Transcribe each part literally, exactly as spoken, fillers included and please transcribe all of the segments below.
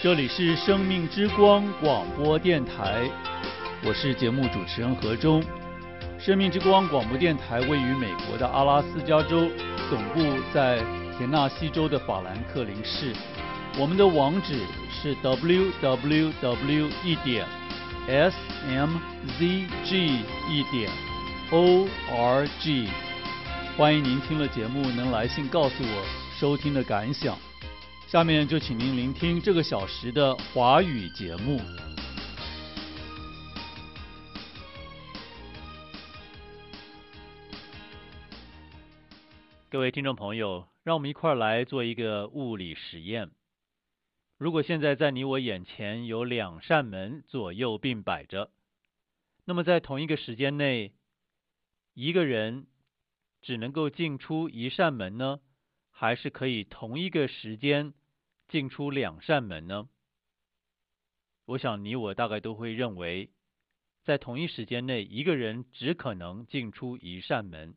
这里是生命之光广播电台，我是节目主持人何忠。生命之光广播电台位于美国的阿拉斯加州，总部在田纳西州的法兰克林市。我们的网址是 double-u double-u double-u 一点 s m z g 一点 o r g。欢迎您听了节目能来信告诉我收听的感想。下面就请您聆听这个小时的华语节目。各位听众朋友，让我们一块儿来做一个物理实验。如果现在在你我眼前有两扇门左右并摆着，那么在同一个时间内，一个人只能够进出一扇门呢，还是可以同一个时间进出两扇门呢？我想你我大概都会认为，在同一时间内，一个人只可能进出一扇门。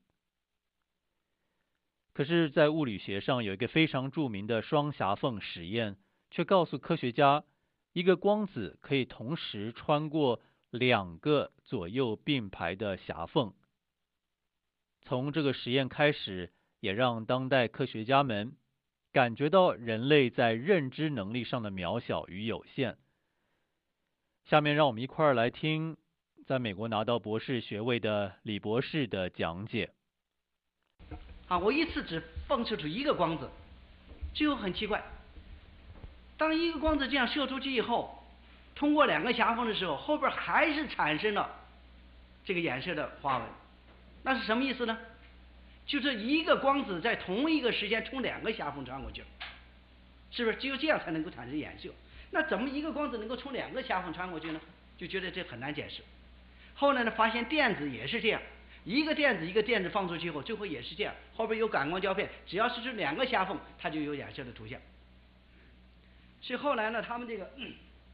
可是，在物理学上有一个非常著名的双狭缝实验，却告诉科学家，一个光子可以同时穿过两个左右并排的狭缝。从这个实验开始，也让当代科学家们感觉到人类在认知能力上的渺小与有限。下面让我们一块儿来听在美国拿到博士学位的李博士的讲解。 啊，我一次只放射出一个光子，最后很奇怪，当一个光子这样射出去以后，通过两个狭缝的时候，后边还是产生了这个衍射的花纹。那是什么意思呢？就是一个光子在同一个时间从两个狭缝穿过去了，是不是？只有这样才能够产生衍射。那怎么一个光子能够从两个狭缝穿过去呢？就觉得这很难解释。后来呢，发现电子也是这样，一个电子一个电子放出去以后，最后也是这样，后边有感光胶片，只要是这两个狭缝，它就有衍射的出现。所以后来呢，他们这个，嗯、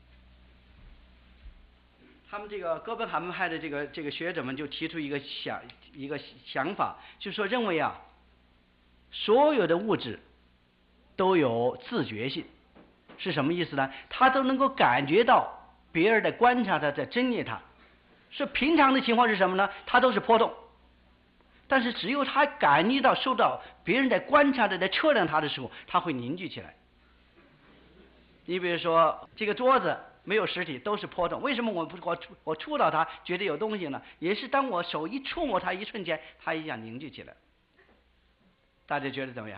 他们这个哥本哈根派的这个这个学者们就提出一个想一个想法，就是说认为啊，所有的物质都有自觉性，是什么意思呢？他都能够感觉到别人在观察他，在侦阅他。是平常的情况是什么呢？它都是波动，但是只有他感觉到受到别人在观察的在测量它的时候，它会凝聚起来。你比如说这个桌子没有实体，都是波动，为什么我不我我触到它觉得有东西呢？也是当我手一触摸它一瞬间，它一下凝聚起来。大家觉得怎么样？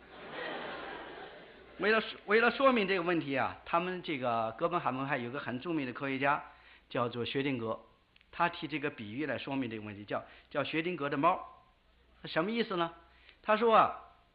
为了为了说明这个问题啊，他们这个哥本哈根派有个很著名的科学家叫做薛定谔，他提这个比喻来说明这个问题，叫叫薛定谔的猫。什么意思呢？他说啊，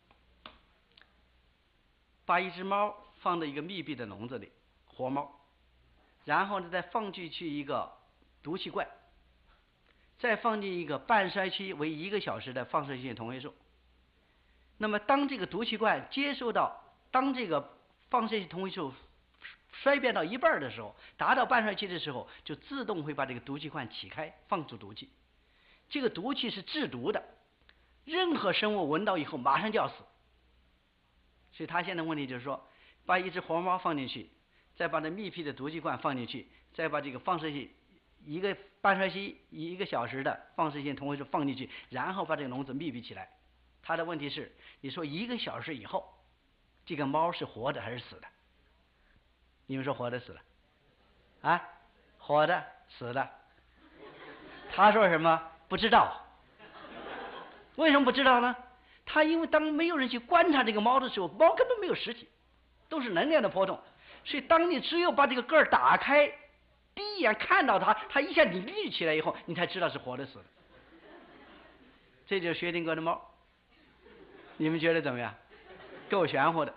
把一只猫放在一个密闭的笼子里，活猫，然后呢再放进去一个毒气罐，再放进一个半衰期为一个小时的放射性同位素。那么当这个毒气罐接收到，当这个放射性同位素衰变到一半的时候，达到半衰期的时候，就自动会把这个毒气罐起开，放出毒气。这个毒气是制毒的，任何生物闻到以后马上就要死。所以他现在问题就是说，把一只活猫放进去，再把这密闭的毒气罐放进去，再把这个放射性一个半衰期一个小时的放射性同位素放进去，然后把这个笼子密闭起来。他的问题是，你说一个小时以后，这个猫是活的还是死的？你们说活的死了？啊，活的死的。他说什么？不知道。为什么不知道呢？他因为当没有人去观察这个猫的时候，猫根本没有实体，都是能量的波动。所以当你只有把这个盖儿打开，第一眼看到它，它一下凝聚起来以后，你才知道是活的死的。这就是薛定谔的猫。你们觉得怎么样？够玄乎的。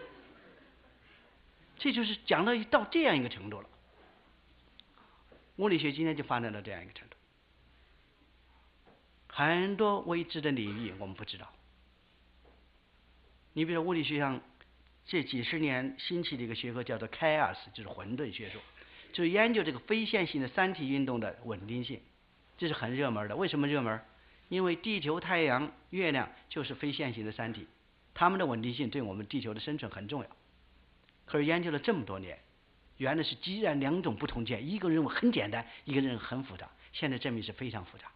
这就是讲到到这样一个程度了。物理学今天就发展到这样一个程度，很多未知的领域我们不知道。你比如物理学上这几十年兴起的一个学科叫做 chaos， 就是混沌学说，就是研究这个非线性的三体运动的稳定性，这是很热门的。为什么热门？因为地球、太阳、月亮就是非线性的三体，它们的稳定性对我们地球的生存很重要。 可是研究了这么多年，原来是截然两种不同件，一个认为很简单，一个认为很复杂，现在证明是非常复杂。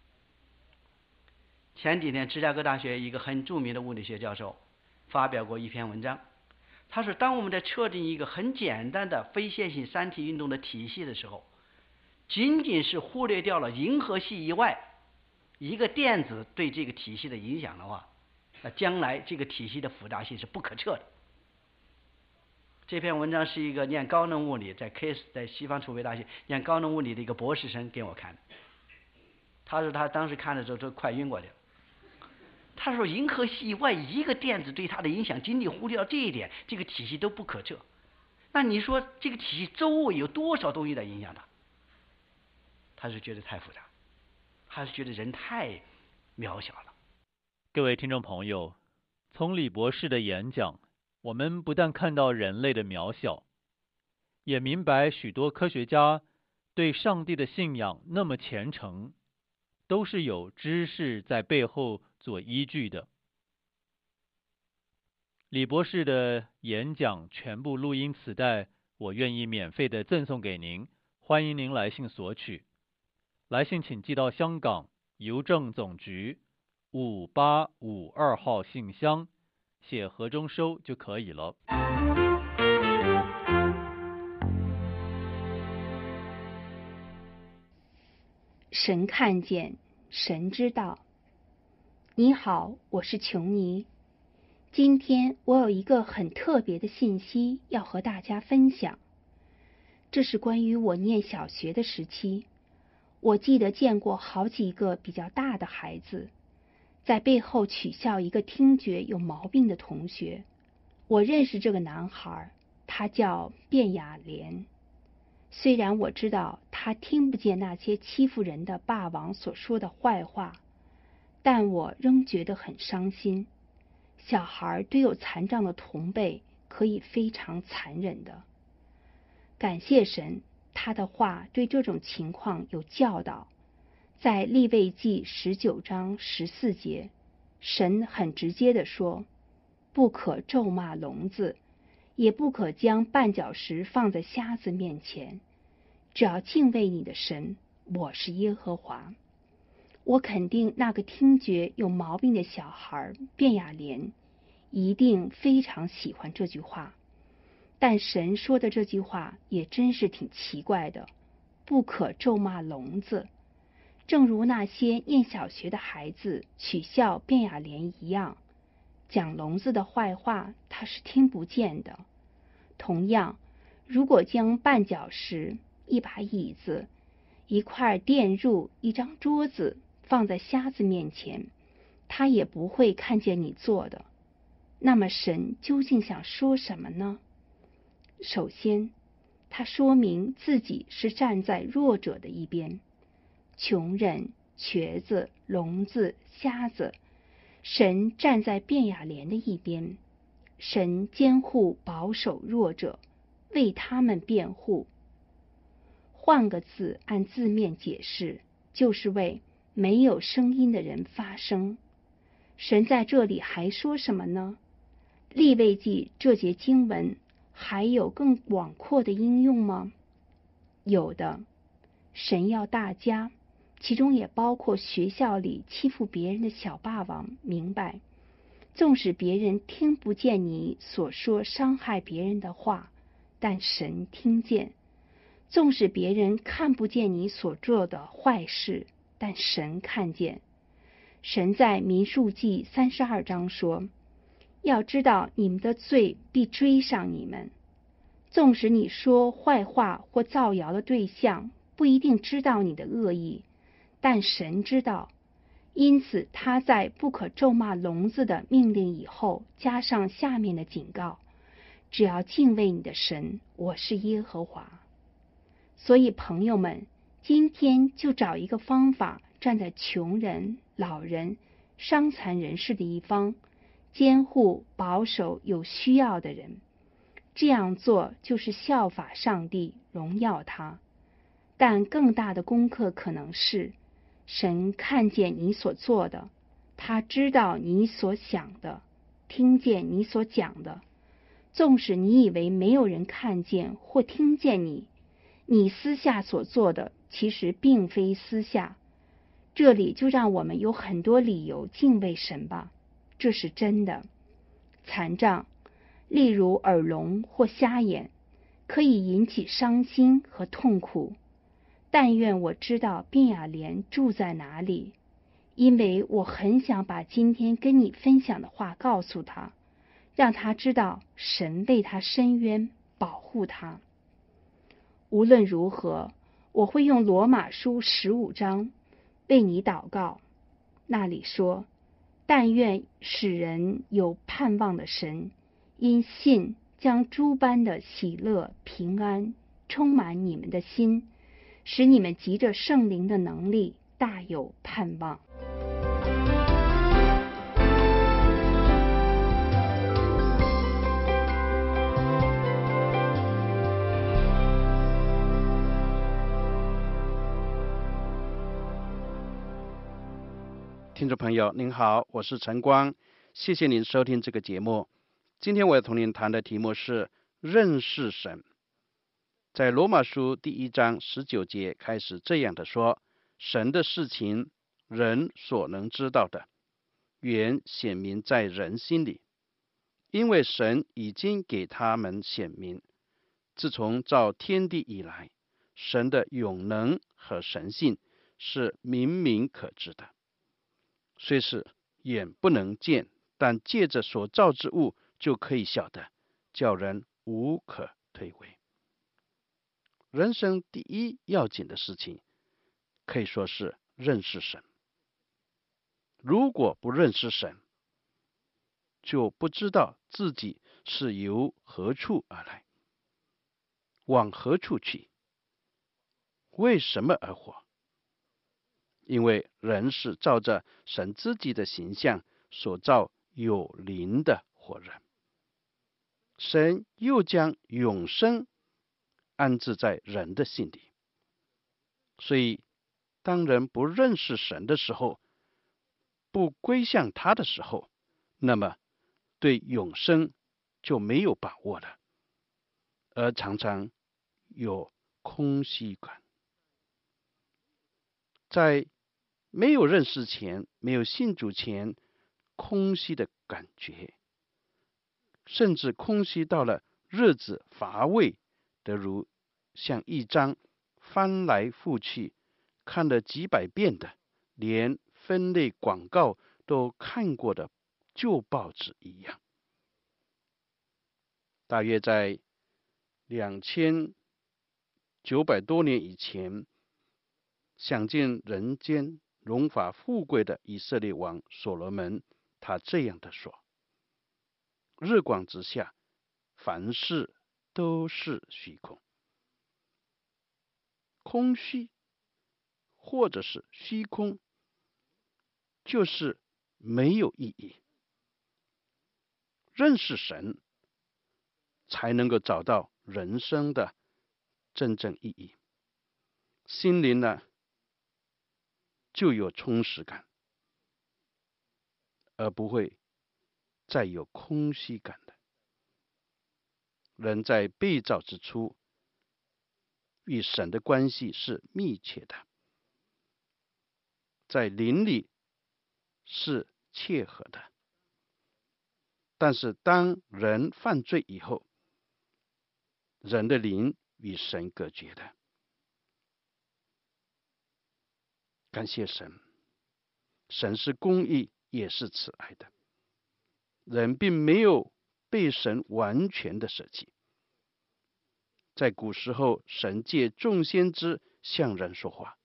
前几天芝加哥大学一个很著名的物理学教授发表过一篇文章，他说当我们在测定一个很简单的非线性三体运动的体系的时候，仅仅是忽略掉了银河系以外一个电子对这个体系的影响的话，那将来这个体系的复杂性是不可测的。这篇文章是一个念高能物理，在 Case 在西方储备大学念高能物理的一个博士生给我看的。他说他当时看的时候都快晕过去了。他说银河系以外一个电子对它的影响，仅仅忽略掉这一点，这个体系都不可测。那你说这个体系周围有多少东西在影响它？他是觉得太复杂，他是觉得人太渺小了。 各位听众朋友，从李博士的演讲，我们不但看到人类的渺小，也明白许多科学家对上帝的信仰那么虔诚，都是有知识在背后做依据的。李博士的演讲全部录音磁带，我愿意免费的赠送给您，欢迎您来信索取。来信请寄到香港邮政总局五八五二号信箱，写盒中收就可以了。 神看见，神知道。你好，我是琼妮。今天我有一个很特别的信息要和大家分享。这是关于我念小学的时期。我记得见过好几个比较大的孩子，在背后取笑一个听觉有毛病的同学。我认识这个男孩，他叫卞雅莲。虽然我知道他听不见那些欺负人的霸王所说的坏话，但我仍觉得很伤心。小孩对有残障的同辈可以非常残忍的。感谢神，他的话对这种情况有教导。在利未记十九章十四节，神很直接地说，不可咒骂聋子，也不可将绊脚石放在瞎子面前，只要敬畏你的神，我是耶和华。我肯定那个听觉有毛病的小孩卞雅莲一定非常喜欢这句话。但神说的这句话也真是挺奇怪的，不可咒骂聋子，正如那些念小学的孩子取笑卞雅莲一样，讲聋子的坏话他是听不见的。同样，如果将绊脚石、一把椅子、一块垫褥、一张桌子放在瞎子面前，他也不会看见你做的。那么神究竟想说什么呢？首先，他说明自己是站在弱者的一边，穷人、瘸子、聋子、瞎子，神站在卞雅莲的一边，神监护保守弱者，为他们辩护。换个字按字面解释，就是为没有声音的人发声。神在这里还说什么呢？利未记这节经文还有更广阔的应用吗？有的。神要大家，其中也包括学校里欺负别人的小霸王，明白，纵使别人听不见你所说伤害别人的话，但神听见；纵使别人看不见你所做的坏事，但神看见。神在民数记三十二章说，要知道你们的罪必追上你们。纵使你说坏话或造谣的对象不一定知道你的恶意，但神知道，因此他在不可咒骂聋子的命令以后加上下面的警告，只要敬畏你的神，我是耶和华。所以朋友们，今天就找一个方法，站在穷人、老人、伤残人士的一方，监护保守有需要的人。这样做就是效法上帝，荣耀他。但更大的功课可能是，神看见你所做的，他知道你所想的，听见你所讲的， 纵使你以为没有人看见或听见你，你私下所做的其实并非私下。这里就让我们有很多理由敬畏神吧，这是真的。残障，例如耳聋或瞎眼，可以引起伤心和痛苦。但愿我知道卞雅莲住在哪里，因为我很想把今天跟你分享的话告诉他，让他知道神为他伸冤，保护他。无论如何，我会用罗马书十五章为你祷告。那里说，但愿使人有盼望的神，因信将诸般的喜乐平安充满你们的心，使你们藉着圣灵的能力大有盼望。 听众朋友您好，我是陈光，谢谢您收听这个节目。今天我要同您谈的题目是认识神。在罗马书第一章十九节开始这样的说，神的事情人所能知道的，原显明在人心里，因为神已经给他们显明。自从造天地以来，神的永能和神性是明明可知的，虽是眼不能见，但借着所造之物就可以晓得，叫人无可推诿。人生第一要紧的事情，可以说是认识神。如果不认识神，就不知道自己是由何处而来，往何处去，为什么而活。因为人是照着神自己的形象所造有灵的活人，神又将永生安置在人的心里。所以当人不认识神的时候，不归向他的时候，那么对永生就没有把握了，而常常有空虚感。在没有认识前，没有信主前，空虚的感觉，甚至空虚到了日子乏味，得如像一张翻来覆去看了几百遍的，连分类广告都看过的旧报纸一样。大约在两千九百多年以前，享尽人间荣华富贵的以色列王所罗门，他这样的说：日光之下，凡事都是虚空。空虚或者是虚空，就是没有意义。认识神，才能够找到人生的真正意义，心灵呢就有充实感，而不会再有空虚感的。人在被造之初，与神的关系是密切的，在灵里是切合的。但是当人犯罪以后，人的灵与神隔绝的。感谢神，神是公义，也是慈爱的。人并没有被神完全的舍弃。在古时候，神借众先知向人说话，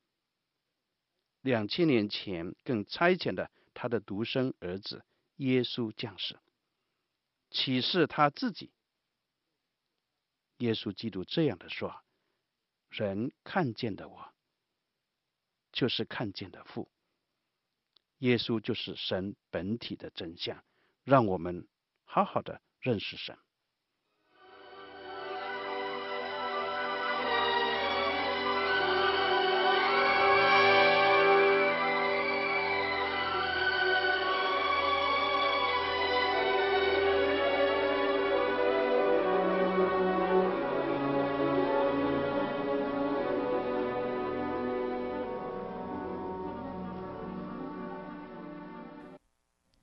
两千年前更差遣了他的独生儿子耶稣降世，启示他自己。耶稣基督这样的说：人看见的我，就是看见的父。耶稣就是神本体的真相，让我们好好的认识神。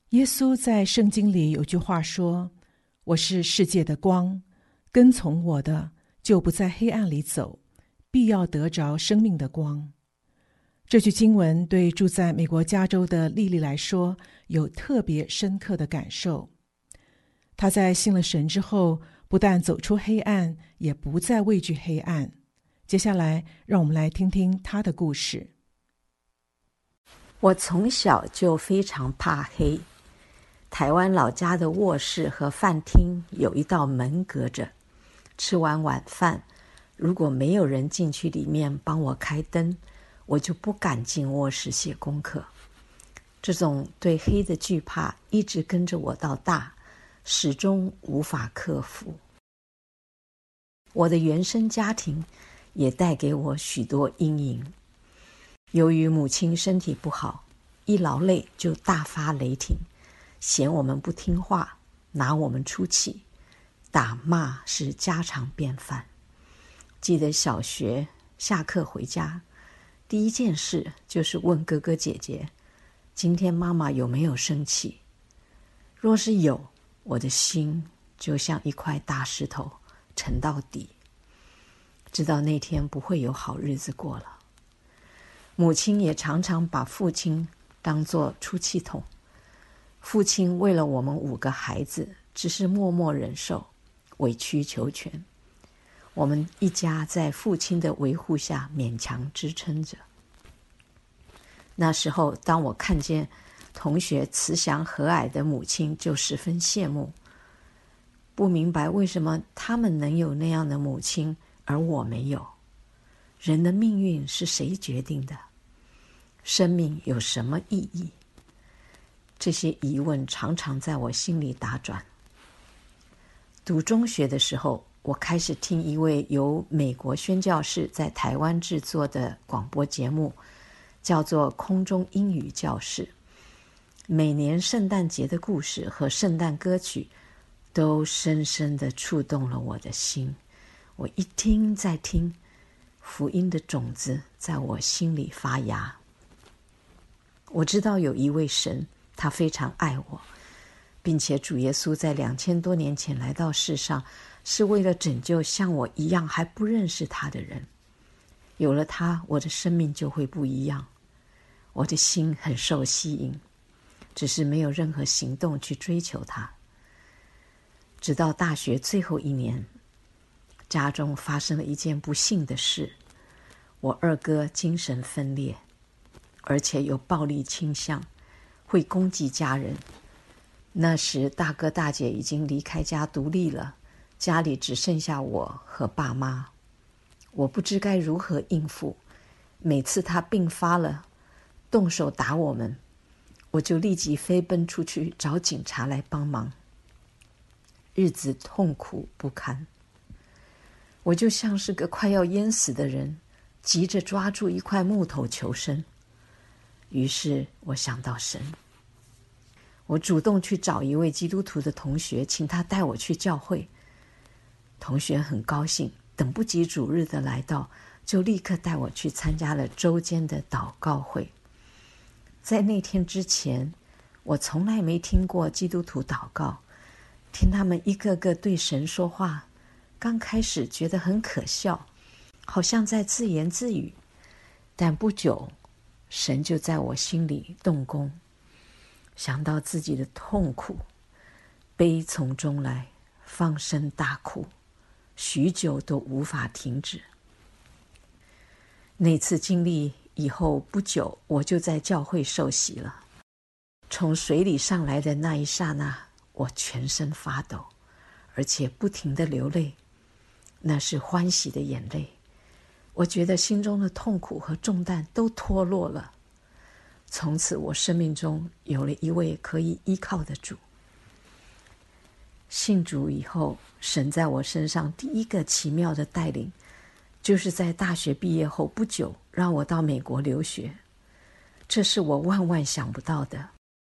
耶稣在圣经里有句话说：我是世界的光，跟从我的就不在黑暗里走，必要得着生命的光。这句经文对住在美国加州的莉莉来说有特别深刻的感受。她在信了神之后，不但走出黑暗，也不再畏惧黑暗。接下来让我们来听听她的故事。 我从小就非常怕黑，台湾老家的卧室和饭厅有一道门隔着，吃完晚饭，如果没有人进去里面帮我开灯，我就不敢进卧室写功课。这种对黑的惧怕一直跟着我到大，始终无法克服。我的原生家庭也带给我许多阴影。由于母亲身体不好，一劳累就大发雷霆，嫌我们不听话，拿我们出气，打骂是家常便饭。记得小学下课回家，第一件事就是问哥哥姐姐，今天妈妈有没有生气？若是有，我的心就像一块大石头沉到底，知道那天不会有好日子过了。母亲也常常把父亲当作出气筒，父亲为了我们五个孩子，只是默默忍受，委曲求全。我们一家在父亲的维护下勉强支撑着。那时候，当我看见同学慈祥和蔼的母亲，就十分羡慕，不明白为什么他们能有那样的母亲，而我没有。人的命运是谁决定的？生命有什么意义？这些疑问常常在我心里打转。读中学的时候，我开始听一位由美国宣教士在台湾制作的广播节目，叫做空中英语教室。每年圣诞节的故事和圣诞歌曲都深深地触动了我的心。我一听再听，福音的种子在我心里发芽。我知道有一位神，他非常爱我，并且主耶稣在两千多年前来到世上，是为了拯救像我一样还不认识他的人。有了他，我的生命就会不一样。我的心很受吸引，只是没有任何行动去追求他。直到大学最后一年，家中发生了一件不幸的事，我二哥精神分裂，而且有暴力倾向，会攻击家人。那时大哥大姐已经离开家独立了，家里只剩下我和爸妈。我不知该如何应付，每次他病发了，动手打我们，我就立即飞奔出去找警察来帮忙。日子痛苦不堪，我就像是个快要淹死的人，急着抓住一块木头求生。于是我想到神，我主动去找一位基督徒的同学，请他带我去教会。同学很高兴，等不及主日的来到，就立刻带我去参加了周间的祷告会。在那天之前，我从来没听过基督徒祷告，听他们一个个对神说话，刚开始觉得很可笑，好像在自言自语，但不久神就在我心里动工，想到自己的痛苦，悲从中来，放声大哭，许久都无法停止。那次经历以后不久，我就在教会受洗了。从水里上来的那一刹那，我全身发抖，而且不停地流泪，那是欢喜的眼泪。我觉得心中的痛苦和重担都脱落了。从此我生命中有了一位可以依靠的主。信主以后，神在我身上第一个奇妙的带领，就是在大学毕业后不久，让我到美国留学。这是我万万想不到的。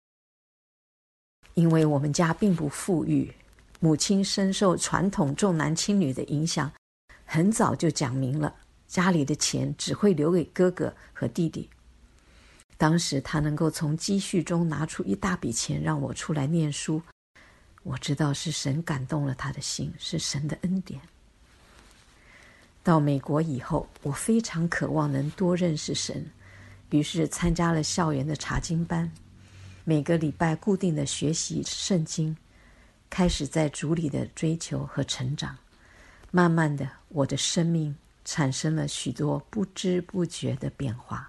因为我们家并不富裕，母亲深受传统重男轻女的影响，很早就讲明了，家里的钱只会留给哥哥和弟弟。 当时他能够从积蓄中拿出一大笔钱让我出来念书，我知道是神感动了他的心，是神的恩典。到美国以后，我非常渴望能多认识神，于是参加了校园的查经班，每个礼拜固定的学习圣经，开始在主里的追求和成长。慢慢的，我的生命产生了许多不知不觉的变化。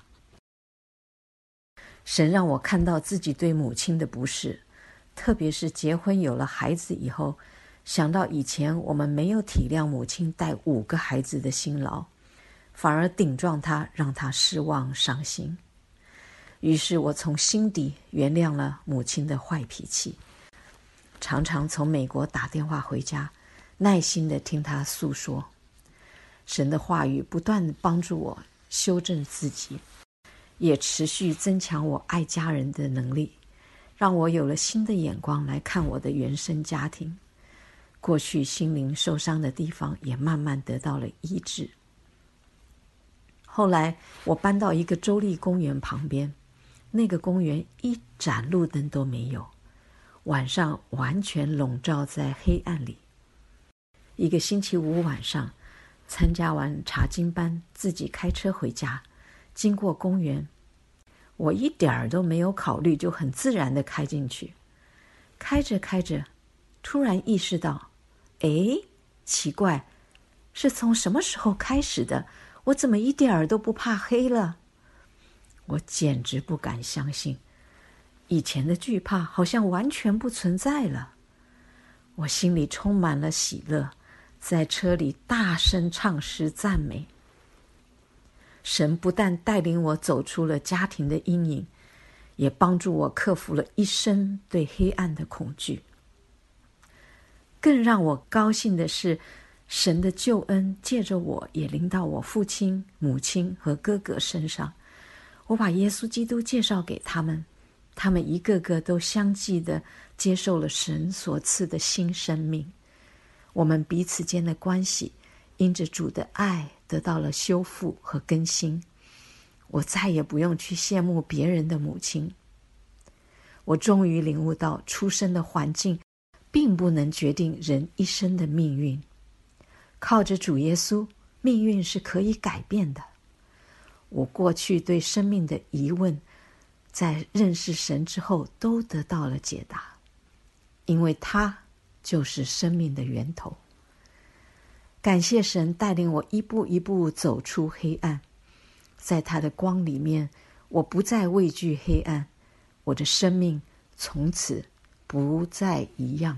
神让我看到自己对母亲的不是，特别是结婚有了孩子以后，想到以前我们没有体谅母亲带五个孩子的辛劳，反而顶撞她，让她失望伤心。于是我从心底原谅了母亲的坏脾气，常常从美国打电话回家，耐心地听她诉说。神的话语不断地帮助我修正自己，也持续增强我爱家人的能力，让我有了新的眼光来看我的原生家庭。过去心灵受伤的地方也慢慢得到了医治。后来我搬到一个州立公园旁边，那个公园一盏路灯都没有，晚上完全笼罩在黑暗里。一个星期五晚上，参加完查经班，自己开车回家，经过公园，我一点儿都没有考虑，就很自然地开进去。开着开着，突然意识到，诶，奇怪，是从什么时候开始的？我怎么一点儿都不怕黑了？我简直不敢相信，以前的惧怕好像完全不存在了。我心里充满了喜乐，在车里大声唱诗赞美。神不但带领我走出了家庭的阴影，也帮助我克服了一生对黑暗的恐惧。更让我高兴的是，神的救恩借着我也临到我父亲、母亲和哥哥身上。我把耶稣基督介绍给他们，他们一个个都相继地接受了神所赐的新生命。我们彼此间的关系因着主的爱得到了修复和更新。我再也不用去羡慕别人的母亲。我终于领悟到，出生的环境并不能决定人一生的命运。靠着主耶稣，命运是可以改变的。我过去对生命的疑问，在认识神之后都得到了解答，因为他就是生命的源头。感谢神带领我一步一步走出黑暗，在他的光里面，我不再畏惧黑暗，我的生命从此不再一样。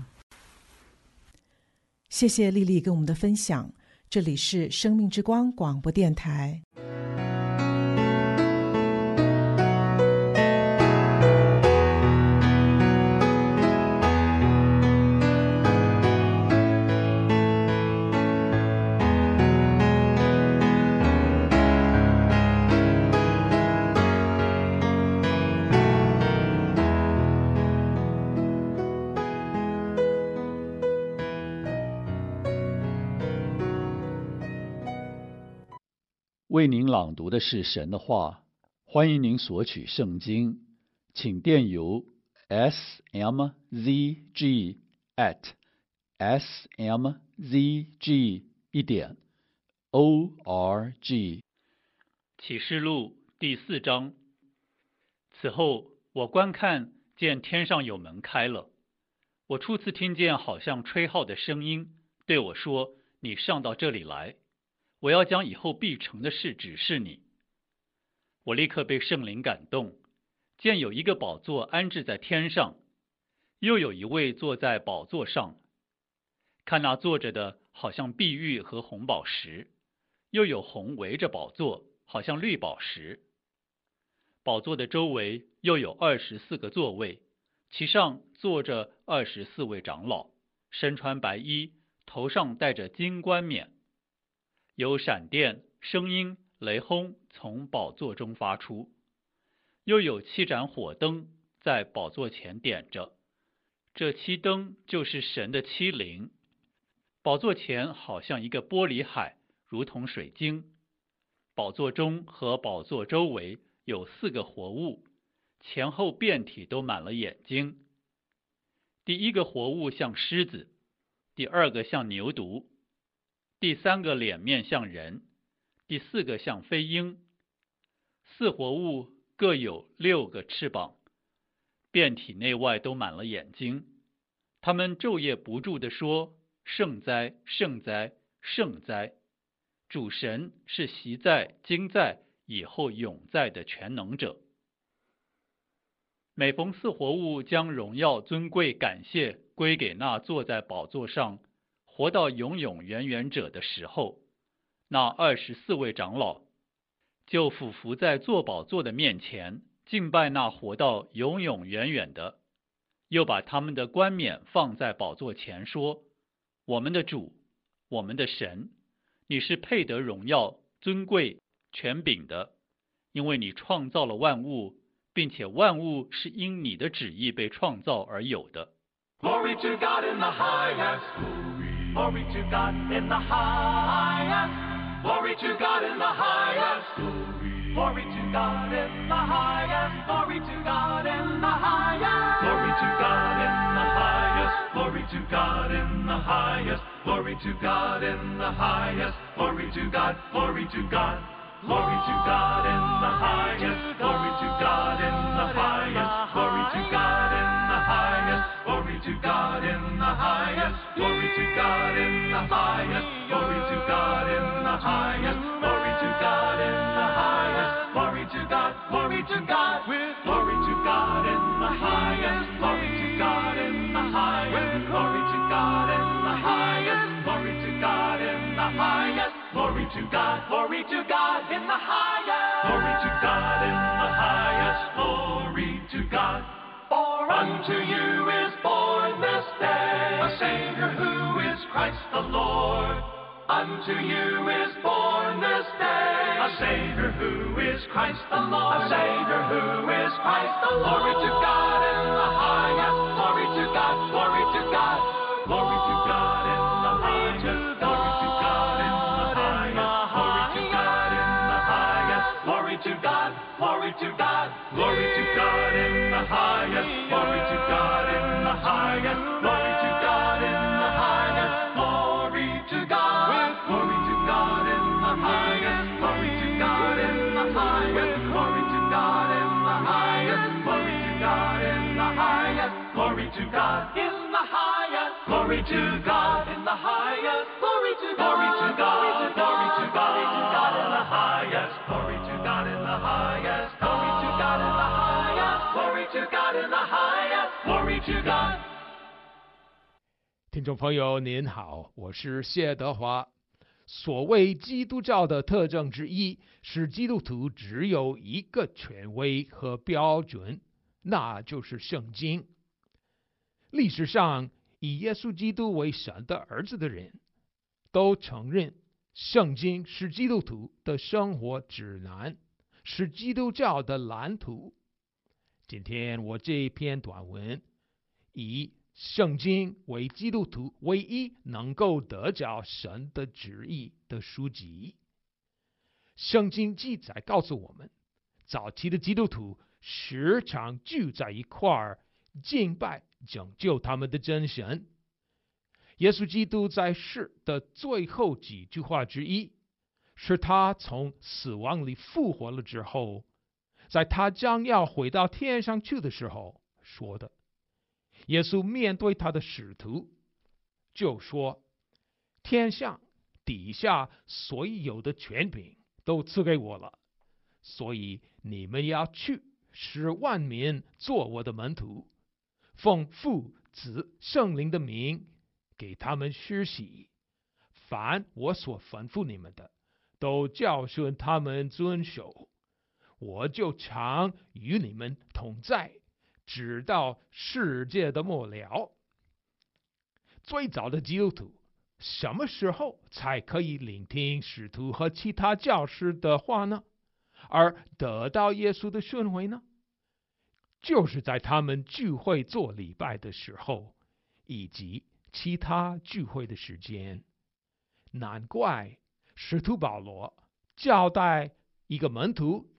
谢谢丽丽跟我们的分享，这里是生命之光广播电台。 为您朗读的是神的话，欢迎您索取圣经，请电邮 s m z g at s m z g 一点 o r g。启示录第四章。此后，我观看，见天上有门开了，我初次听见好像吹号的声音，对我说：“你上到这里来。”我要将以后必成的事指示你。我立刻被圣灵感动，见有一个宝座安置在天上，又有一位坐在宝座上。看那坐着的好像碧玉和红宝石，又有红围着宝座，好像绿宝石。宝座的周围又有二十四个座位，其上坐着二十四位长老，身穿白衣，头上戴着金冠冕。有闪电、声音、雷轰从宝座中发出，又有七盏火灯在宝座前点着，这七灯就是神的七灵。宝座前好像一个玻璃海，如同水晶。宝座中和宝座周围有四个活物，前后遍体都满了眼睛。第一个活物像狮子，第二个像牛犊，第三个脸面像人，第四个像飞鹰。四活物各有六个翅膀，遍体内外都满了眼睛。他们昼夜不住地说：圣哉，圣哉，圣哉！主神是习在、今在、以后永在的全能者。每逢四活物将荣耀、尊贵、感谢归给那坐在宝座上活到永永远远者的时候，那二十四位长老就俯伏在坐宝座的面前，敬拜那活到永永远远的，又把他们的冠冕放在宝座前，说：我们的主，我们的神，你是配得荣耀、尊贵、权柄的，因为你创造了万物，并且万物是因你的旨意被创造而有的。 Glory to God in the highest. Glory to God in the highest. Glory to God in the highest. Glory to God in the highest. Glory to God in the highest. Glory to God in the highest. Glory to God in the highest. Glory to God in the highest. Glory to God. Glory to God. Glory to God in the highest. Glory to God in the highest. Glory to God in the highest. Glory to God in the highest. Glory to God in the highest. Glory to God in the highest. Glory to God in the highest. Glory to God. Glory to God. Glory to God in the highest. Glory to God in the highest. Glory to God in the highest. Glory to God in the highest. Glory to God. Glory to God in the highest. Glory to God in the highest. Glory to God. For unto you is born this day a Savior who is Christ the Lord. Unto you is born this day a Savior who is Christ the Lord. A Savior who is Christ the Lord. Glory to God in the highest. Glory to God. Glory to God. Glory to God in the highest. Glory to God in the highest. Glory to God in the highest. Glory to God. Glory to God. Glory to God in the highest. Glory to God in the highest. Glory to God in the highest. Glory to God. Glory to God in the highest. Glory to God in the highest. Glory to God in the highest. Glory to God in the highest. Glory to God in the highest. Glory to God in the highest. Glory to Glory to God. Glory to God in the highest. Glory to God in the highest. Glory to God in the highest. Glory to God in the highest. Glory to God. 听众朋友您好，我是谢德华。所谓基督教的特征之一是基督徒只有一个权威和标准，那就是圣经。历史上以耶稣基督为神的儿子的人都承认圣经是基督徒的生活指南，是基督教的蓝图。今天我这一篇短文以圣经为基督徒唯一能够得着神的旨意的书籍。圣经记载告诉我们，早期的基督徒时常聚在一块儿敬拜拯救他们的真神。耶稣基督在世的最后几句话之一，是他从死亡里复活了之后，在他将要回到天上去的时候说的。耶稣面对他的使徒就说，天上底下所有的权柄都赐给我了，所以你们要去，使万民做我的门徒，奉父子圣灵的名给他们施洗，凡我所吩咐你们的都教训他们遵守，我就常与你们同在，直到世界的末了。最早的基督徒什么时候才可以聆听使徒和其他教师的话呢？而得到耶稣的训诲呢？就是在他们聚会做礼拜的时候，以及其他聚会的时间。难怪使徒保罗交代一个门徒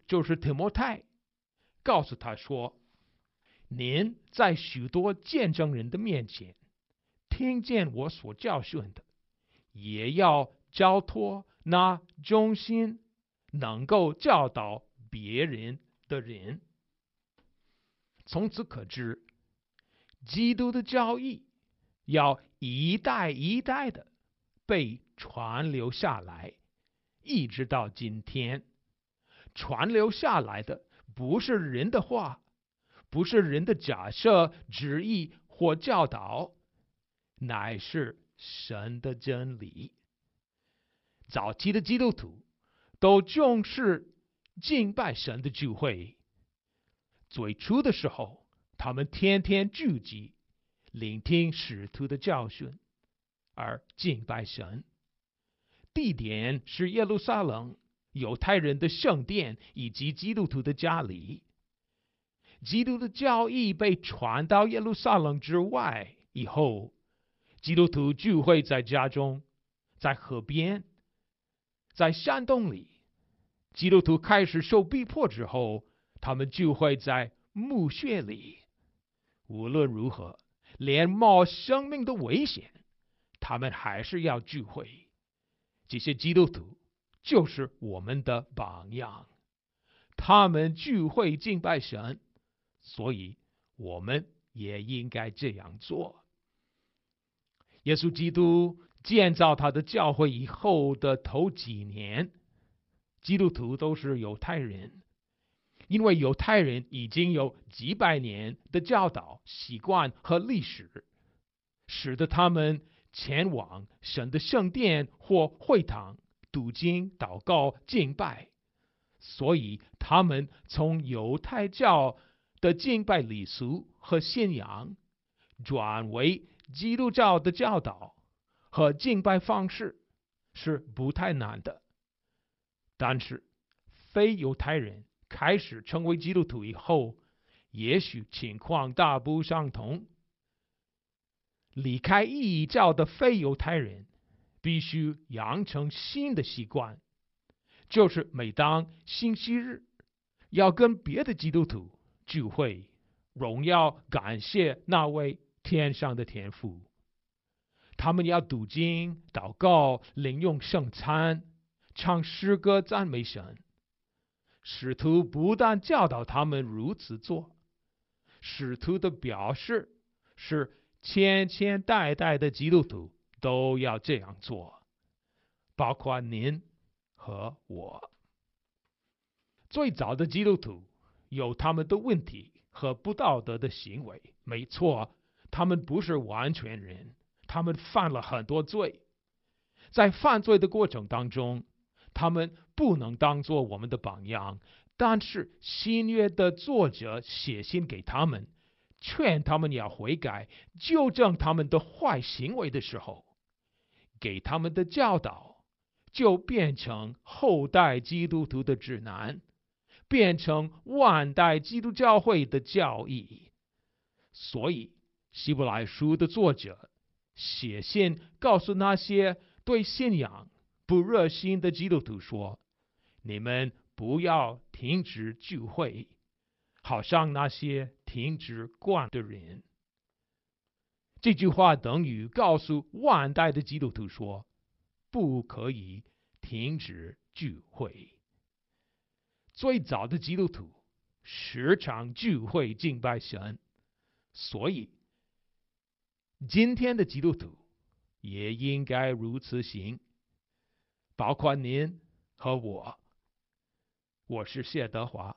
就是提摩太，告诉他说，您在许多见证人的面前听见我所教训的，也要交托那忠心能够教导别人的人。从此可知，基督的教义要一代一代的被传流下来，一直到今天。传流下来的不是人的话，不是人的假设、旨意或教导，乃是神的真理。早期的基督徒都重视敬拜神的聚会，最初的时候，他们天天聚集，聆听使徒的教训，而敬拜神。地点是耶路撒冷，犹太人的圣殿以及基督徒的家里。基督的教义被传到耶路撒冷之外以后，基督徒聚会在家中，在河边，在山洞里。基督徒开始受逼迫之后，他们聚会在墓穴里。无论如何，连冒生命的危险，他们还是要聚会。这些基督徒就是我们的榜样，他们聚会敬拜神，所以我们也应该这样做。耶稣基督建造他的教会以后的头几年，基督徒都是犹太人，因为犹太人已经有几百年的教导、习惯和历史，使得他们前往神的圣殿或会堂读经、祷告、敬拜，所以他们从犹太教的敬拜礼俗和信仰转为基督教的教导和敬拜方式是不太难的。但是非犹太人开始成为基督徒以后，也许情况大不相同。离开异教的非犹太人必须养成新的习惯，就是每当星期日要跟别的基督徒聚会，荣耀感谢那位天上的天父。他们要读经、祷告、领用圣餐，唱诗歌赞美神。使徒不但教导他们如此做，使徒的表示是千千代代的基督徒都要这样做，包括您和我。最早的基督徒有他们的问题和不道德的行为，没错，他们不是完全人，他们犯了很多罪。在犯罪的过程当中，他们不能当作我们的榜样，但是新约的作者写信给他们，劝他们要悔改，纠正他们的坏行为的时候，给他们的教导就变成后代基督徒的指南，变成万代基督教会的教义。所以希伯来书的作者写信告诉那些对信仰不热心的基督徒说，你们不要停止聚会，好像那些停止惯的人。这句话等于告诉万代的基督徒说，不可以停止聚会。最早的基督徒时常聚会敬拜神，所以今天的基督徒也应该如此行，包括您和我。我是谢德华。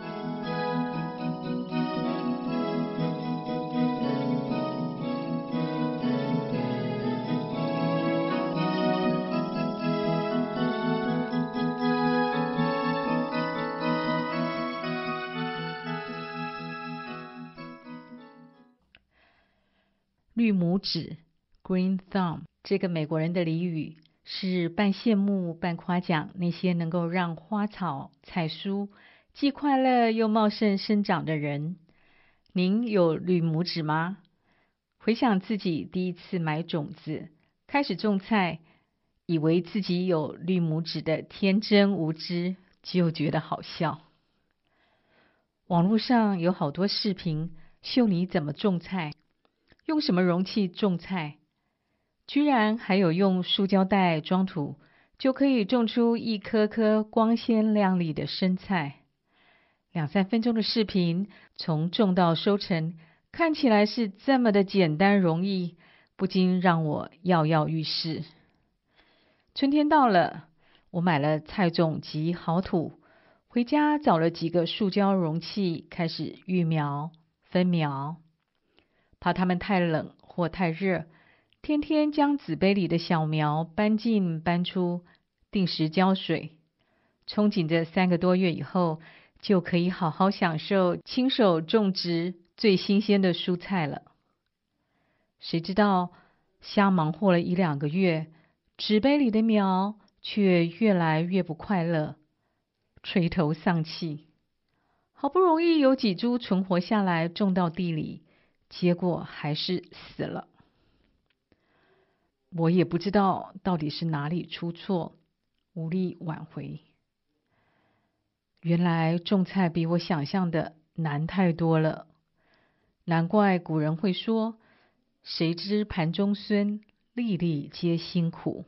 绿拇指 Green Thumb 这个美国人的俚语是半羡慕半夸奖那些能够让花草菜蔬既快乐又茂盛生长的人。您有绿拇指吗？回想自己第一次买种子开始种菜，以为自己有绿拇指的天真无知，就觉得好笑。 网络上有好多视频秀你怎么种菜，用什么容器种菜，居然还有用塑胶袋装土就可以种出一颗颗光鲜亮丽的生菜。两三分钟的视频，从种到收成，看起来是这么的简单容易，不禁让我跃跃欲试。春天到了，我买了菜种及好土，回家找了几个塑胶容器，开始育苗、分苗。怕它们太冷或太热，天天将纸杯里的小苗搬进搬出，定时浇水。憧憬着三个多月以后，就可以好好享受亲手种植最新鲜的蔬菜了。谁知道瞎忙活了一两个月，纸杯里的苗却越来越不快乐，垂头丧气。好不容易有几株存活下来，种到地里，结果还是死了。我也不知道到底是哪里出错，无力挽回。原来种菜比我想象的难太多了，难怪古人会说，谁知盘中餐，粒粒皆辛苦。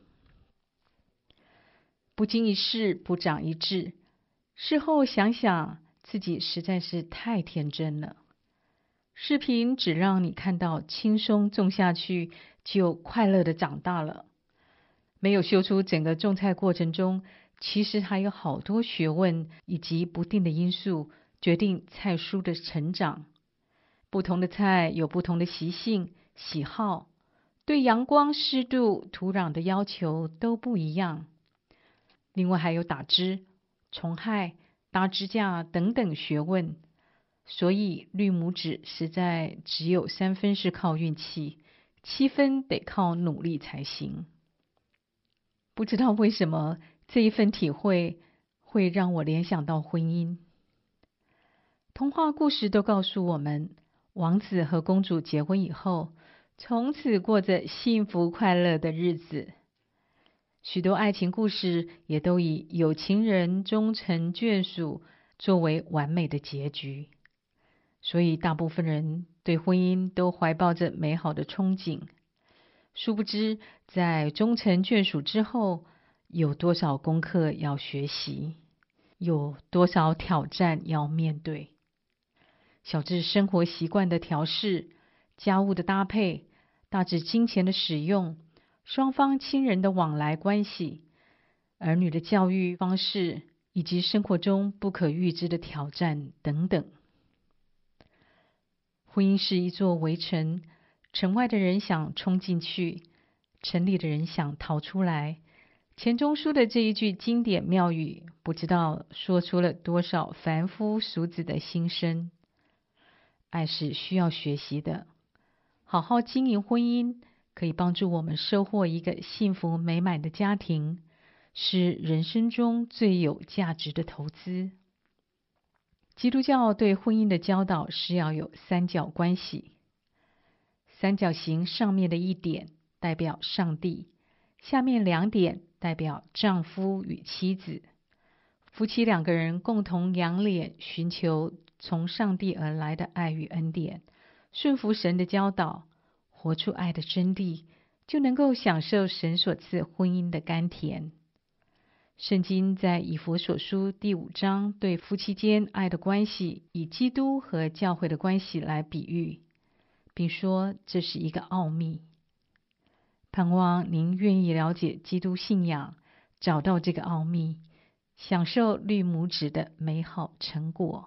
不经一事不长一智，事后想想自己实在是太天真了。视频只让你看到轻松种下去就快乐的长大了，没有秀出整个种菜过程中其实还有好多学问以及不定的因素决定菜蔬的成长。不同的菜有不同的习性、喜好，对阳光、湿度、土壤的要求都不一样。另外还有打枝、虫害、搭支架等等学问，所以绿拇指实在只有三分是靠运气，七分得靠努力才行。不知道为什么这一份体会会让我联想到婚姻。童话故事都告诉我们，王子和公主结婚以后，从此过着幸福快乐的日子。许多爱情故事也都以有情人终成眷属作为完美的结局，所以大部分人对婚姻都怀抱着美好的憧憬。殊不知，在终成眷属之后，有多少功课要学习，有多少挑战要面对。小至生活习惯的调试、家务的搭配，大至金钱的使用，双方亲人的往来关系，儿女的教育方式，以及生活中不可预知的挑战等等。婚姻是一座围城，城外的人想冲进去，城里的人想逃出来。钱钟书的这一句经典妙语，不知道说出了多少凡夫俗子的心声。爱是需要学习的，好好经营婚姻，可以帮助我们收获一个幸福美满的家庭，是人生中最有价值的投资。基督教对婚姻的教导是要有三角关系，三角形上面的一点代表上帝，下面两点代表丈夫与妻子。夫妻两个人共同仰脸，寻求从上帝而来的爱与恩典，顺服神的教导，活出爱的真谛，就能够享受神所赐婚姻的甘甜。圣经在以弗所书第五章对夫妻间爱的关系，以基督和教会的关系来比喻，并说这是一个奥秘。盼望您愿意了解基督信仰，找到这个奥秘，享受绿拇指的美好成果。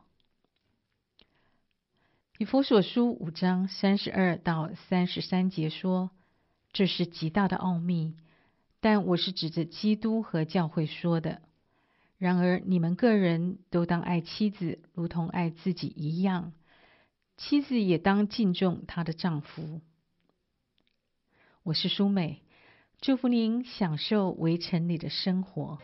以弗所书五章三十二到三十三节说，这是极大的奥秘，但我是指着基督和教会说的。然而你们个人都当爱妻子，如同爱自己一样，妻子也当敬重她的丈夫。我是舒美，祝福您享受围城里的生活。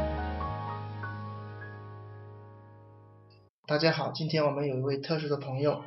大家好，今天我们有一位特殊的朋友，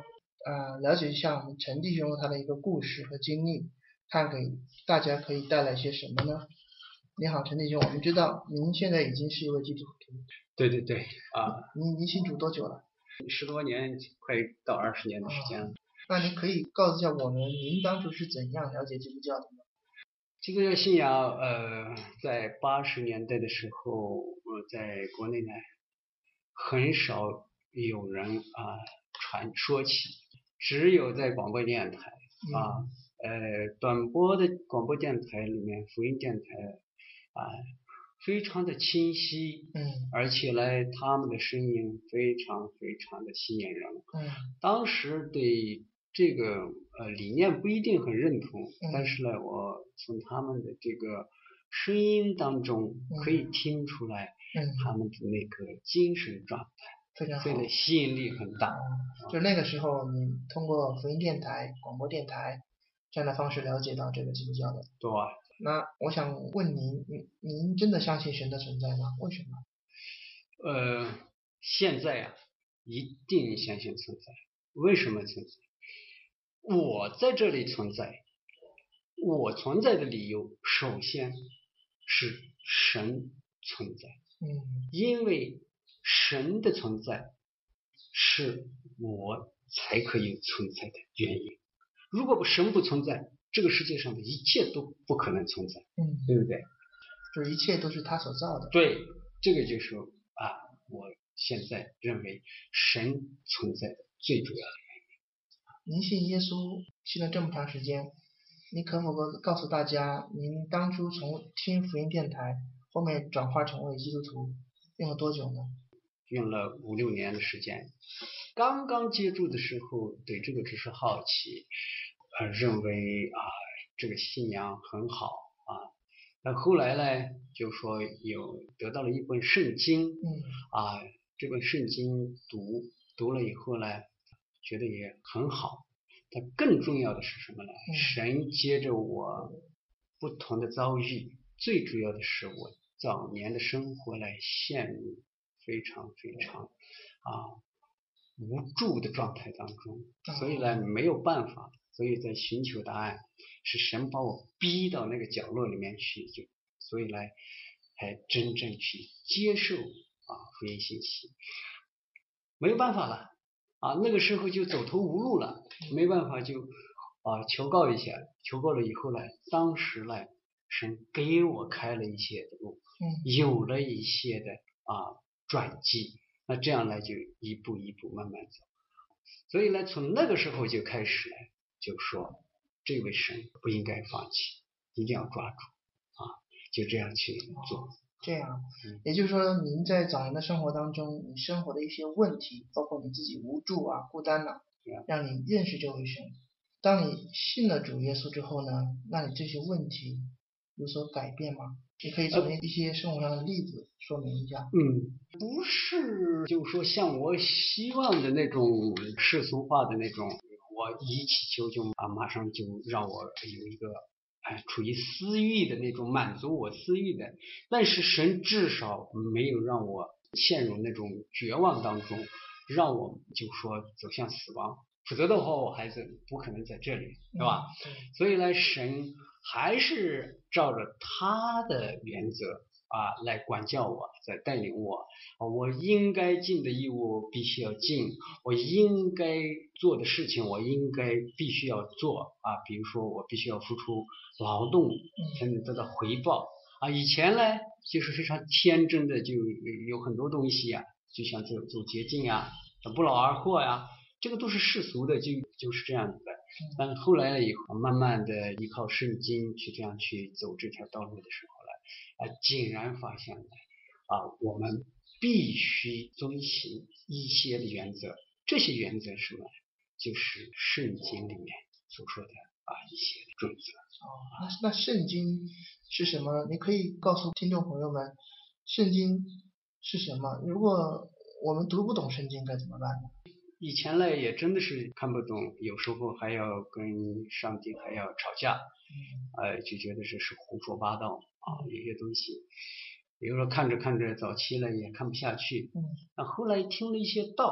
呃了解一下我们陈弟兄他的一个故事和经历，看给大家可以带来些什么呢？你好，陈弟兄，我们知道您现在已经是一位基督徒。 对对对啊， 您您信主多久了？ 十多年，快到二十年的时间了。 啊，那您可以告诉一下我们，您当初是怎样了解基督教的吗？ 基督教信仰，呃，在八十年代的时候，呃，在国内呢，很少有人啊传说起，只有在广播电台啊， 嗯、 呃，短波的广播电台里面，福音电台啊，非常的清晰， 嗯， 而且呢，他们的声音非常非常的吸引人， 嗯， 当时对这个呃理念不一定很认同， 嗯、 但是呢，我从他们的这个声音当中可以听出来， 嗯， 他们的那个精神状态， 非常好， 所以呢吸引力很大。 嗯、就那个时候，你通过福音电台、广播电台这样的方式了解到这个基督教的。 对。 那我想问您，您您真的相信神的存在吗？为什么？ 呃，现在啊，一定相信存在。为什么存在？我在这里存在，我存在的理由，首先是神存在。 嗯， 因为神的存在是我才可以存在的原因。如果神不存在，这个世界上的一切都不可能存在， 嗯， 对不对？ 就是一切都是他所造的。 对，这个就是啊，我现在认为神存在的最主要的原因。您信耶稣信了这么长时间，你可否告诉大家，您当初从听福音电台后面转化成为基督徒用了多久呢？ 用了五六年的时间。刚刚接触的时候，对这个只是好奇。呃，认为啊，这个信仰很好啊。那后来呢，就说有得到了一本圣经， 嗯， 啊，这本圣经读读了以后呢，觉得也很好。但更重要的是什么呢？ 嗯、 神接着我不同的遭遇，最主要的是我早年的生活来陷入非常非常啊无助的状态当中，所以呢没有办法。所以在寻求答案，是神把我逼到那个角落里面去，就所以来才真正去接受啊福音信息。没有办法了啊，那个时候就走投无路了，没办法就啊求告一下，求告了以后呢，当时呢神给我开了一些的路， 嗯， 有了一些的啊转机，那这样呢就一步一步慢慢走。所以呢，从那个时候就开始呢。就说这位神不应该放弃，一定要抓住啊！就这样去做。 哦、这样，也就是说，您在早年的生活当中，你生活的一些问题，包括你自己无助啊、孤单呐、啊，让你认识这位神。当你信了主耶稣之后呢，那你这些问题有所改变吗？你可以从一些生活上的例子说明一下。 嗯，不是，就是说像我希望的那种世俗化的那种。我一祈求就啊，马上就让我有一个哎，处于私欲的那种满足我私欲的，但是神至少没有让我陷入那种绝望当中，让我就说走向死亡，否则的话我孩子不可能在这里，对吧？ 嗯、 所以呢，神还是照着他的原则啊来管教我，在带领我。我应该尽的义务必须要尽，我应该做的事情我应该必须要做啊，比如说我必须要付出劳动才能得到回报啊。以前呢就是非常天真的，就有很多东西呀、啊，就像走走捷径呀、啊，不劳而获呀、啊，这个都是世俗的，就就是这样子的。但后来了以后，慢慢的依靠圣经去这样去走这条道路的时候呢，啊，竟然发现了啊，我们必须遵循一些的原则，这些原则是什么？就是圣经里面所说的啊一些的准则。 哦，那那圣经是什么？你可以告诉听众朋友们，圣经是什么？如果我们读不懂圣经该怎么办呢？ 以前呢也真的是看不懂，有时候还要跟上帝还要吵架， 嗯， 呃，就觉得这是胡说八道啊，有些东西。比如说看着看着早期了也看不下去， 嗯， 那后来听了一些道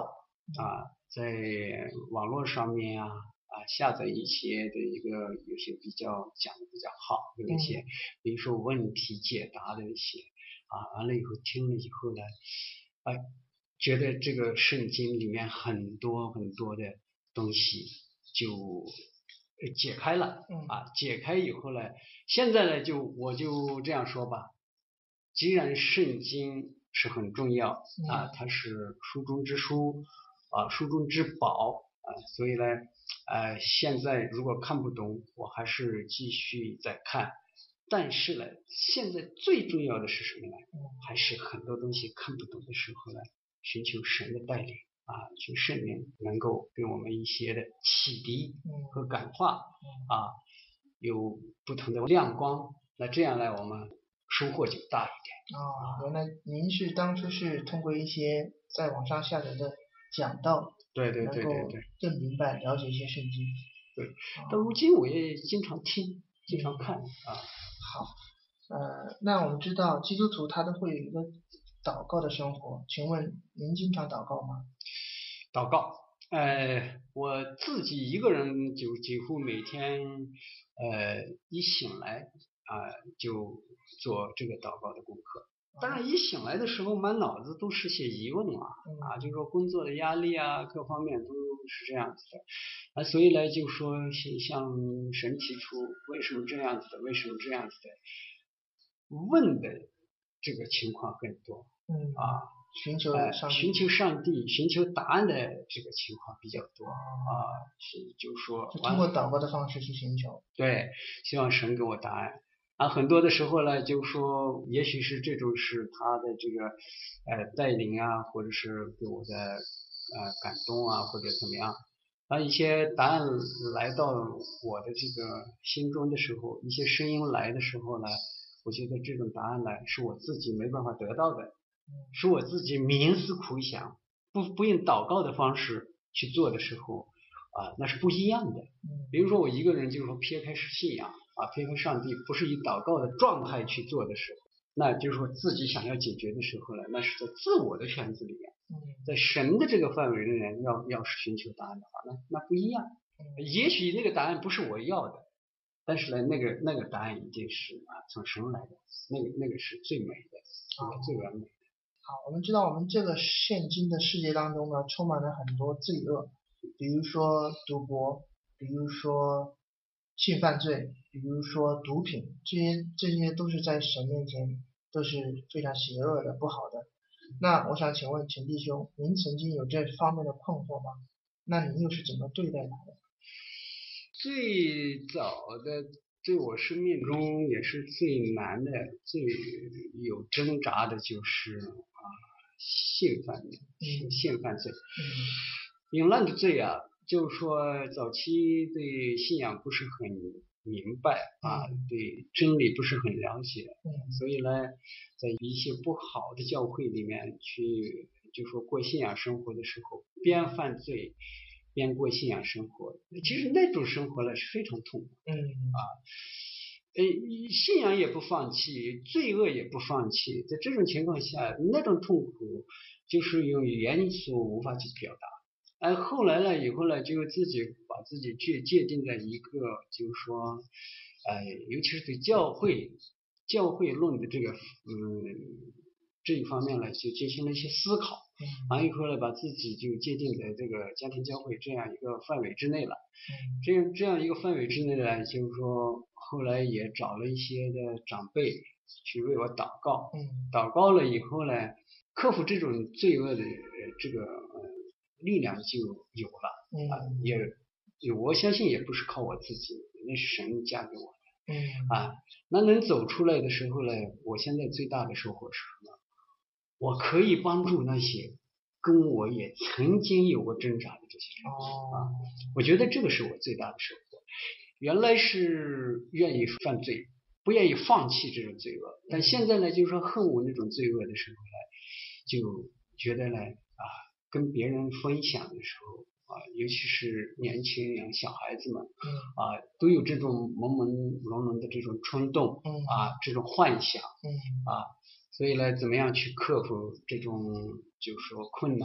啊，在网络上面啊啊下载一些的一个有些比较讲的比较好的那些，比如说问题解答的那些啊，完了以后听了以后呢，哎、啊，觉得这个圣经里面很多很多的东西就解开了啊，解开以后呢，现在呢就我就这样说吧，既然圣经是很重要啊，它是书中之书啊，书中之宝啊，所以呢，呃，现在如果看不懂，我还是继续再看。但是呢，现在最重要的是什么呢？还是很多东西看不懂的时候呢，寻求神的带领啊，求圣灵能够给我们一些的启迪和感化啊，有不同的亮光，那这样呢，我们收获就大一点。 哦，原来您是当初是通过一些在网上下载的讲道， 对对对对对， 能够更明白了解一些圣经。 对，到如今我也经常听，经常看啊。 好，呃，那我们知道基督徒他都会有一个祷告的生活，请问您经常祷告吗？ 祷告，呃，我自己一个人就几乎每天，呃，一醒来啊、呃、就做这个祷告的功课。当然，一醒来的时候满脑子都是些疑问啊，啊，就是说工作的压力啊，各方面都是这样子的，啊，所以呢，就说向神提出为什么这样子的，为什么这样子的，问的这个情况更多， 嗯啊， 寻求上帝、 呃、寻求上帝、寻求答案的这个情况比较多啊，是就是说就通过祷告的方式去寻求， 对，希望神给我答案。啊，很多的时候呢，就说也许是这种是他的这个呃带领啊，或者是给我的呃感动啊，或者怎么样，当一些答案来到我的这个心中的时候，一些声音来的时候呢，我觉得这种答案呢是我自己没办法得到的，是我自己冥思苦想，不不用祷告的方式去做的时候啊，那是不一样的。比如说我一个人就是说撇开是信仰。啊，撇开上帝不是以祷告的状态去做的时候，那就是说自己想要解决的时候呢，那是在自我的圈子里面，在神的这个范围里面，要要是寻求答案的话，那那不一样。也许那个答案不是我要的，但是呢，那个那个答案一定是啊从神来的，那个那个是最美的，那个最完美的。 好，我们知道我们这个现今的世界当中呢，充满了很多罪恶，比如说赌博，比如说性犯罪，比如说毒品，这些这些都是在神面前都是非常邪恶的、不好的。那我想请问陈弟兄，您曾经有这方面的困惑吗？那您又是怎么对待它的？ 最早的对我生命中也是最难的、最有挣扎的就是啊性犯罪、性性犯罪、淫乱的罪啊。就是说，早期对信仰不是很明白啊，对真理不是很了解，所以呢，在一些不好的教会里面去，就说过信仰生活的时候，边犯罪边过信仰生活，其实那种生活呢是非常痛苦， 嗯啊，呃，信仰也不放弃，罪恶也不放弃，在这种情况下，那种痛苦就是用语言所无法去表达。哎，后来呢，以后呢，就自己把自己界界定在一个，就是说，呃，尤其是对教会、教会论的这个，嗯，这一方面呢，就进行了一些思考。完了以后呢，把自己就界定在这个家庭教会这样一个范围之内了。这样这样一个范围之内呢，就是说，后来也找了一些的长辈去为我祷告。祷告了以后呢，克服这种罪恶的这个。力量就有了，啊，也有，我相信也不是靠我自己，那是神加给我的， 嗯， 啊，那能走出来的时候呢，我现在最大的收获是什么？我可以帮助那些跟我也曾经有过挣扎的这些人，啊，我觉得这个是我最大的收获。原来是愿意犯罪，不愿意放弃这种罪恶，但现在呢，就是说恨恶那种罪恶的时候呢，就觉得呢，啊。跟别人分享的时候啊，尤其是年轻人、小孩子们，啊，都有这种朦朦胧胧的这种冲动，啊，这种幻想，啊，所以呢，怎么样去克服这种就是说困难啊，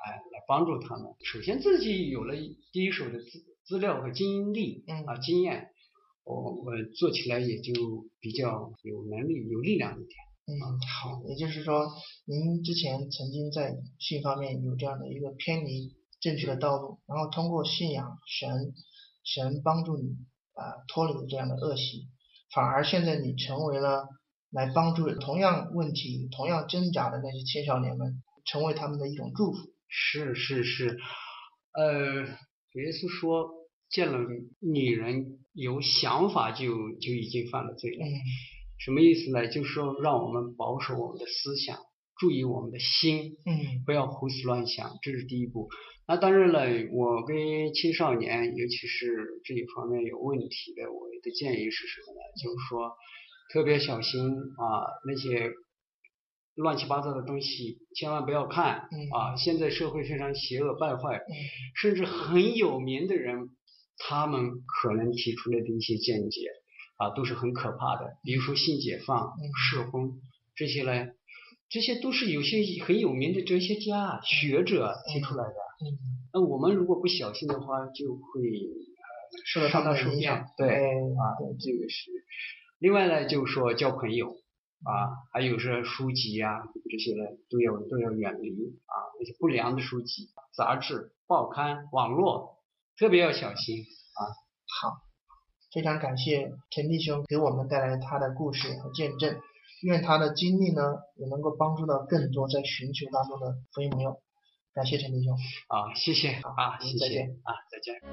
哎来帮助他们。首先自己有了第一手的资资料和经历啊经验，我我做起来也就比较有能力有力量一点。 嗯，好，也就是说，您之前曾经在性方面有这样的一个偏离正确的道路，然后通过信仰神，神帮助你啊、呃、脱离这样的恶习，反而现在你成为了来帮助同样问题、同样挣扎的那些青少年们，成为他们的一种祝福。 是是是，呃，主耶稣说，见了女人有想法就就已经犯了罪了。 嗯。 什么意思呢？就是说让我们保守我们的思想，注意我们的心， 嗯， 不要胡思乱想，这是第一步。那当然了，我跟青少年，尤其是这一方面有问题的，我的建议是什么呢？就是说特别小心啊，那些乱七八糟的东西千万不要看、 嗯、 啊！现在社会非常邪恶败坏、 嗯， 甚至很有名的人，他们可能提出来的一些见解。啊，都是很可怕的，比如说性解放、试婚这些呢，这些都是有些很有名的哲学家、学者提出来的。 嗯， 那我们如果不小心的话，就会呃受到他们的影响。 对， 哎、 啊，这个是。另外呢，就是说交朋友啊，还有是书籍呀、啊、这些呢，都要都要远离啊，那些不良的书籍、杂志、报刊、网络，特别要小心啊。 好。非常感谢陈弟兄给我们带来他的故事和见证，愿他的经历呢也能够帮助到更多在寻求当中的福音朋友。感谢陈弟兄。 啊，谢谢啊，谢谢再见啊，再见。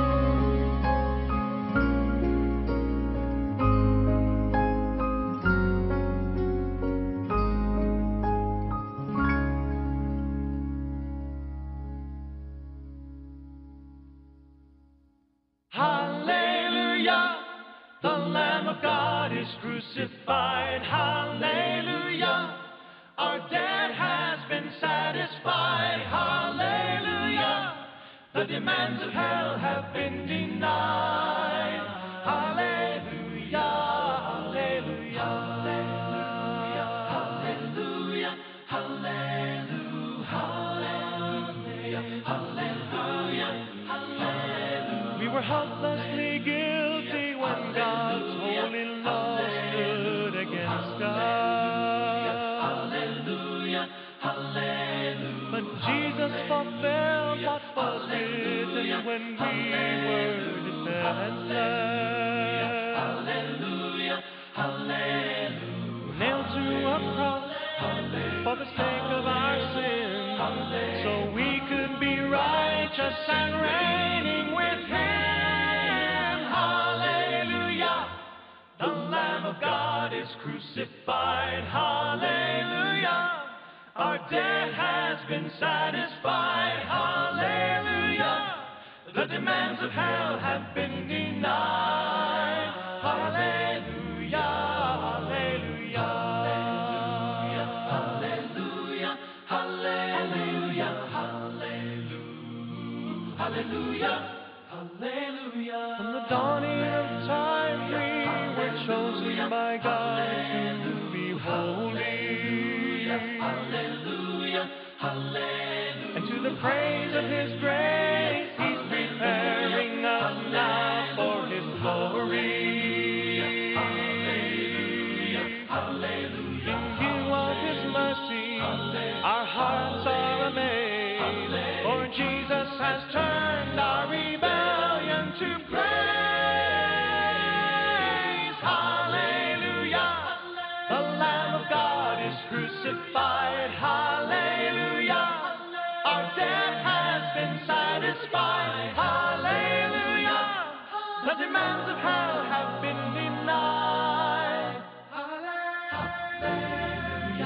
Crucified, hallelujah, our debt has been satisfied, hallelujah, the demands of hell have been denied, hallelujah, hallelujah, hallelujah, hallelujah, hallelujah, hallelujah, hallelujah. We were helplessly guilty when God's holy love stood against us. Hallelujah, hallelujah. But Jesus fulfilled what was written when we were defenseless. Hallelujah, hallelujah. Nailed to a cross for the sake of our sins, so we could be righteous and reigning with Him. Hallelujah. The Lamb of God is crucified, hallelujah. Our debt has been satisfied, hallelujah. The demands of hell have been denied, hallelujah, hallelujah, hallelujah, hallelujah, hallelujah, hallelujah, hallelujah. From the dawning of time we were chosen by God to be holy. Hallelujah, hallelujah. And to the praise of His grace, He's preparing us now for His glory. Hallelujah, hallelujah. In view of His mercy, our hearts are amazed, for Jesus has turned our rebellion to praise. Crucified, hallelujah. Our debt has been satisfied, hallelujah. The demands of hell have been denied, hallelujah,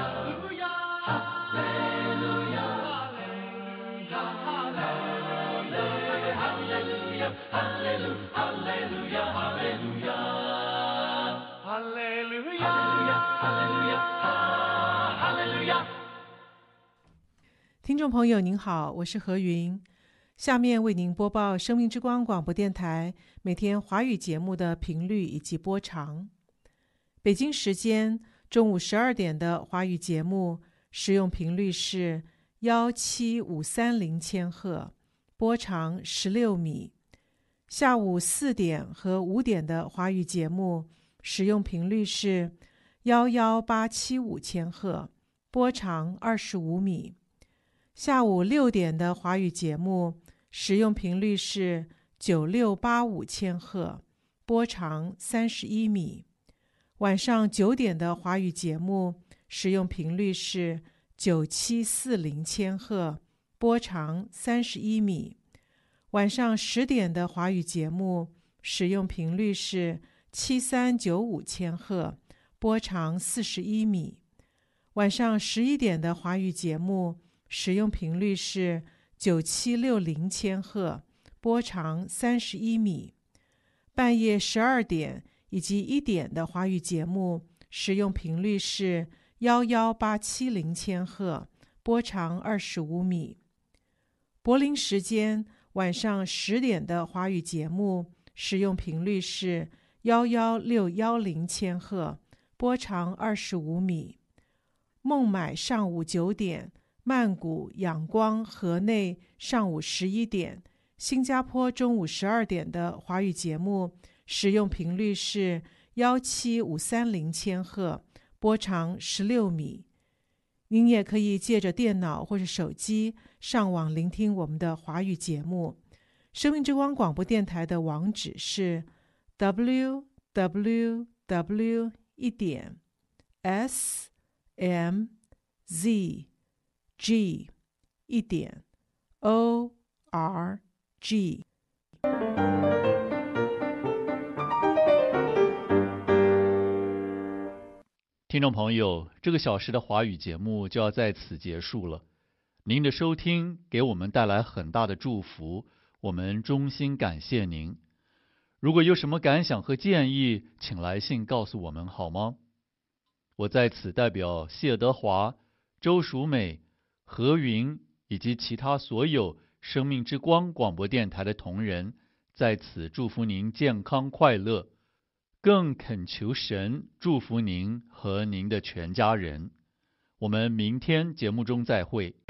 hallelujah, hallelujah, hallelujah, hallelujah, hallelujah, hallelujah, hallelujah, hallelujah. 听众朋友您好，我是何云，下面为您播报生命之光广播电台每天华语节目的频率以及播长。北京时间中午十二点的华语节目使用频率是幺七五三零千赫，波长十六米。下午四点和五点的华语节目使用频率是幺幺八七五千赫，波长二十五米。下午六点的华语节目使用频率是九六八五千赫，波长三十一米。晚上九点的华语节目使用频率是九七四零千赫，波长三十一米。晚上十点的华语节目使用频率是七三九五千赫，波长四十一米。晚上十一点的华语节目使用频率是九七六零千赫，波长三十一米。半夜十二点以及一点的华语节目使用频率是幺幺八七零千赫，波长二十五米。柏林时间晚上十点的华语节目使用频率是幺幺六幺零千赫，波长二十五米。孟买上午九点，曼谷、仰光、河内上午十一点，新加坡中午十二点的华语节目使用频率是幺七五三零千赫，波长十六米。您也可以借着电脑或是手机上网聆听我们的华语节目。生命之光广播电台的网址是 w w w 一点 s m z g 一点 o r g。 听众朋友，这个小时的华语节目就要在此结束了。您的收听给我们带来很大的祝福，我们衷心感谢您。如果有什么感想和建议，请来信告诉我们好吗？我在此代表谢德华、周淑美、何云以及其他所有生命之光广播电台的同仁，在此祝福您健康快乐，更恳求神祝福您和您的全家人。我们明天节目中再会。